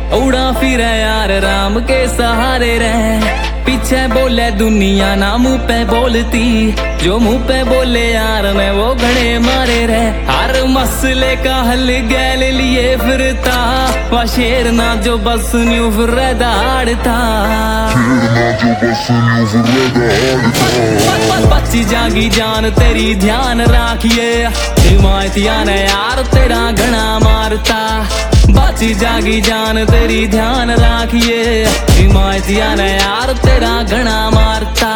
उड़ा फिर यार राम के सहारे रह। पीछे बोले दुनिया ना मुंह पे बोलती, जो मुंह पे बोले यार मैं वो घड़े मारे रहे। हर मसले का हल गैल लिए फिरता, वह शेर ना जो बस न्यू फिर दाड़ता। बच्ची जागी जान तेरी ध्यान राखिए, हिमायतिया ने यार तेरा घना मारता। बच्ची जागी जान तेरी ध्यान राखिए, हिमायतिया ने यार तेरा घना मारता।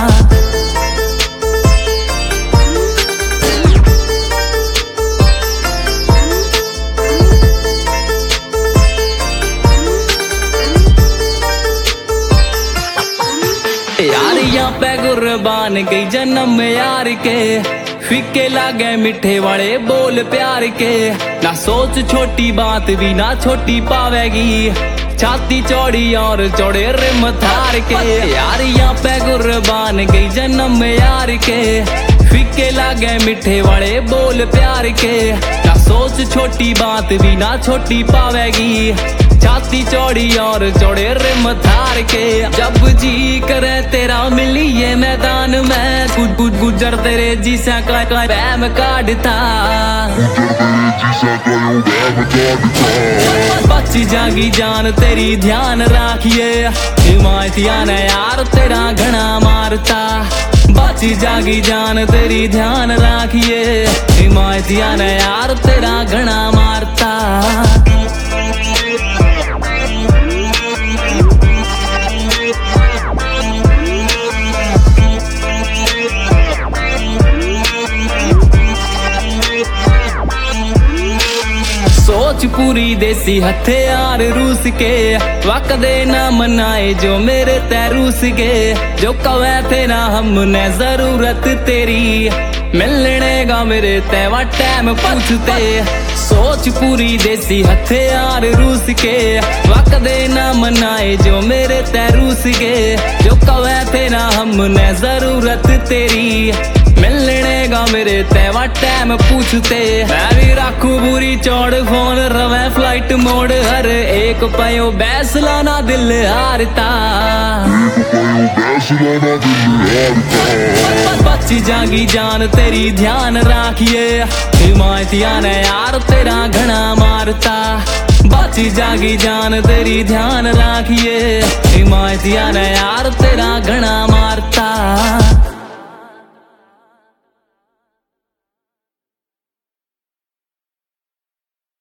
यार यहाँ पे कुर्बान गई जन्म यार के, फिक्के लागे मीठे वाले बोल प्यार के। ना सोच छोटी बात भी ना छोटी पावेगी, छाती चौड़ी और चौड़े रिम थार के। यार यहाँ पे कुर्बान गई जन्म यार के, फिक्के लागे मीठे वाले बोल प्यार के। ना सोच छोटी बात भी ना छोटी पावेगी, छाती चौड़ी और चौड़े रिम थार के। जब जी करे तेरा मिलिए मैदान में, कुछ कुछ गुजर तेरे जिसा का बैम काटता। बच्ची जागी जान तेरी ध्यान राखिए, हिमायतिया ने यार तेरा घना मारता। बच्ची जागी जान तेरी ध्यान राखिए, हिमायतिया ने यार तेरा घना मारता। सोच पूरी देसी हथियार रूस के, वक्त देना मनाए जो मेरे तैरूस के। जो कवे थे ना हमने जरूरत तेरी, मिलने का मेरे तेवा टाइम पूछते। सोच पूरी देसी हथियार रूस के, वक्त देना मनाए जो मेरे तैरूस के। जो कवे थे ना हमने जरूरत तेरी, मिलने का मेरे तेवा टाइम पूछते। मैं भी रखू बुरी चौड़ फोन रवे फ्लाइट मोड, हर एक पयो बैस लाना दिल हारता। बच्ची जागी जान तेरी ध्यान राखिए, हिमायतिया ने यार तेरा घना मारता। बच्ची जागी जान तेरी ध्यान राखिए, हिमायतिया ने यार तेरा घना मारता।